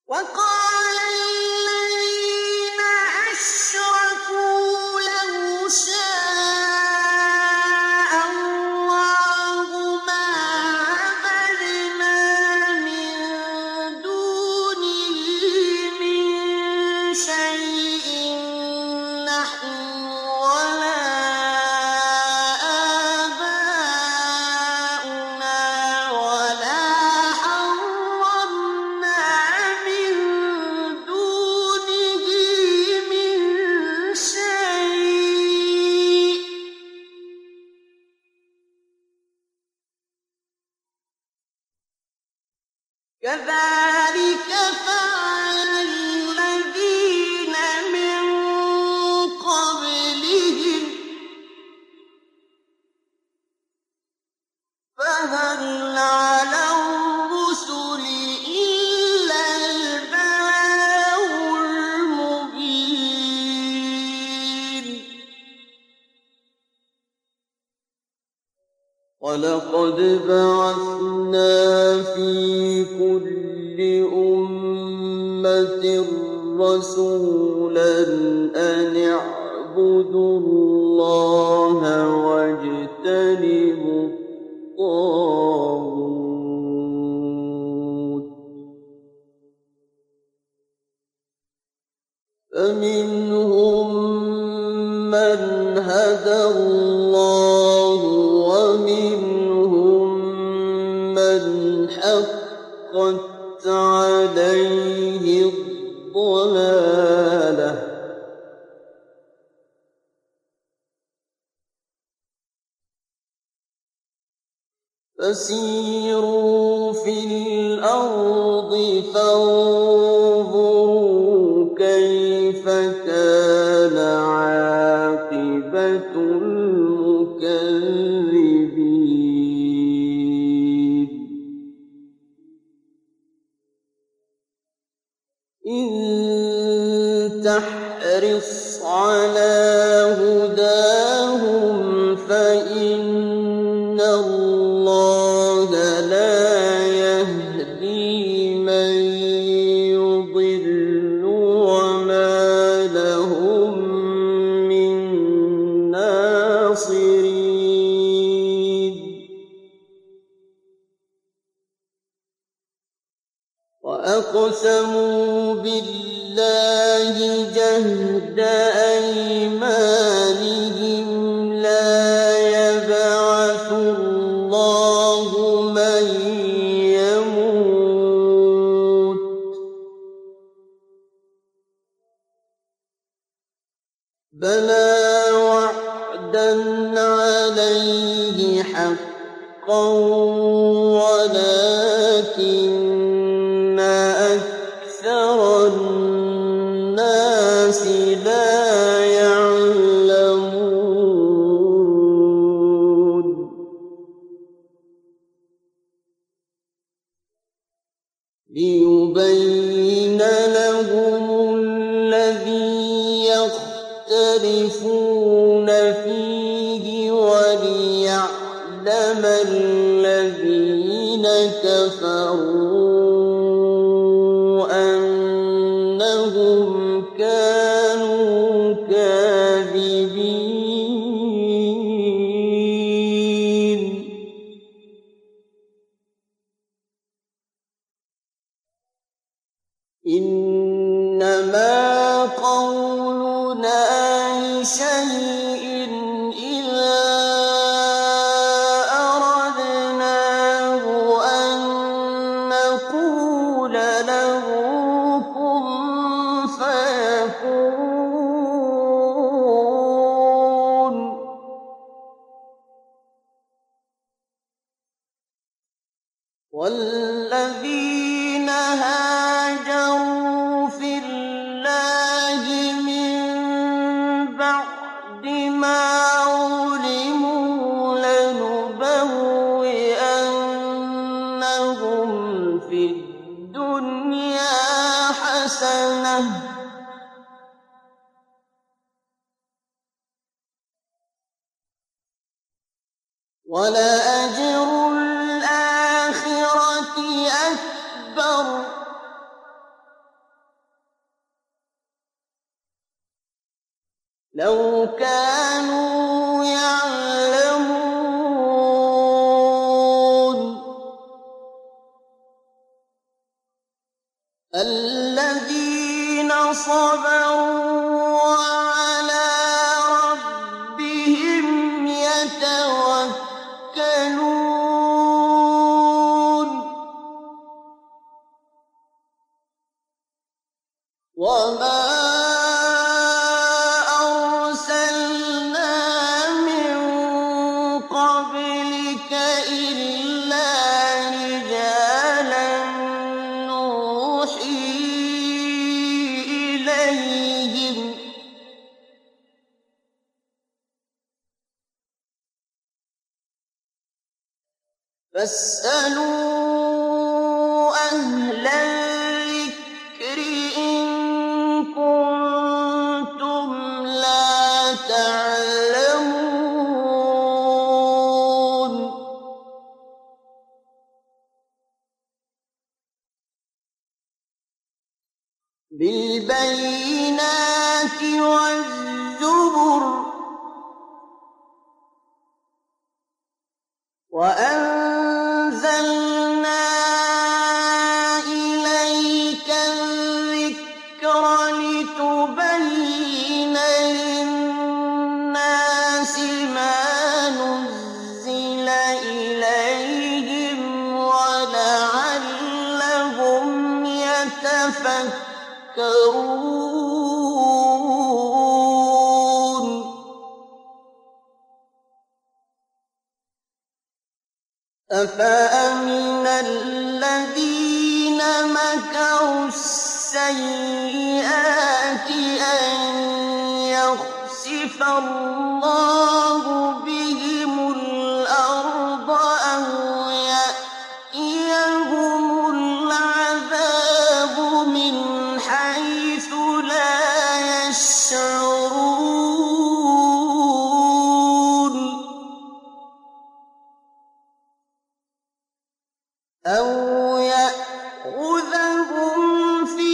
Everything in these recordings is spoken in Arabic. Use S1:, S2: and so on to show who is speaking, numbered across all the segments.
S1: وقال الذين أشركوا لو شاء الله ما عبدنا من دونه من شيء نحن ولا آباؤنا ولا حرمنا من دونه من شيء كذلك فعل الذين من قبلهم فهل على الرسل إلا البلاغ المبين ولقد بعثنا في كل أمة رسولا أن اعبدوا الله واجتنبوا الطاغوت فمنهم من هدى الله ومنهم من حقت عليه الضلالة فسيروا في الأرض فانظروا كيف كان عاقبة المكذبين إن تحرص على هداهم فإن الله لا يهدي من يضل وما لهم من ناصرين وأقسموا بالله جهد أيمانهم لا يبعث الله من يموت بلى وعدا عليه حقا ولكن أكثر الناس لا يعلمون ليبين لهم الذي يختلفون فيه وليعلم الذين كفروا أنهم كانوا كاذبين إنما قولنا لشيء إذا أردناه أن نقول له كن فيكون والذين هاجروا في الله من بعد ما علموا لنبوئنهم في الدنيا حسنة ولأجر الآخرة أكبر لو كانوا يعلمون الذين صبروا وعلى ربهم يتوكلون وما فاسألوا أهل الذكر إن كنتم لا تعلمون بالبينات والزبر وأنزلنا إليك الذكر لتبين للناس ما نزل إليهم ولعلهم يتفكرون أفأمن الذين مكروا السيئات أن يخسف الله بهم الأرض أو يأتيهم العذاب من حيث لا يشعرون أو يأخذهم في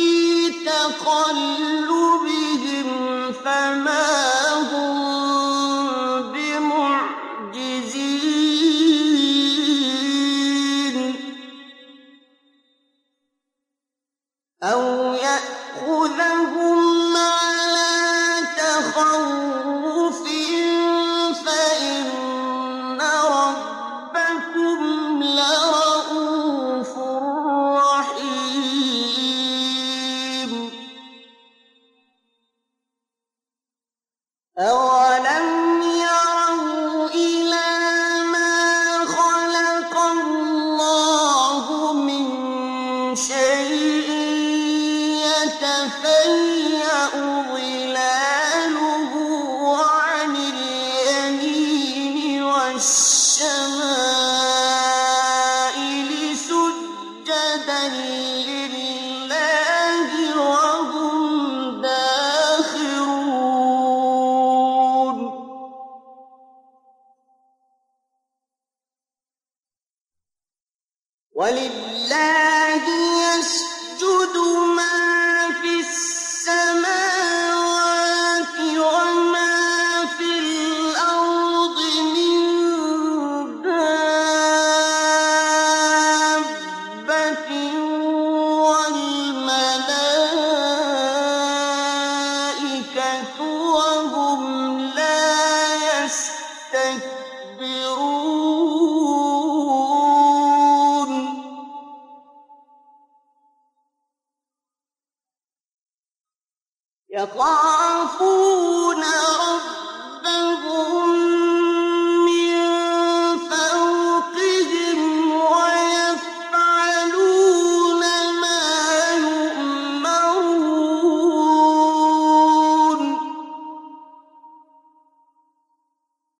S1: تقلبهم فما هم بمعجزين أو يأخذهم على تخوف فإن ربكم لرؤوف رحيم أولم يروا إلى ما خلق الله من شيء يتفيأ ظلاله عن اليمين والشمائل سجدا لله وهم داخرون ولله يسجد من في السماوات وما في الأرض من دابة والملائكة وهم لا يستكبرون يخافون ربهم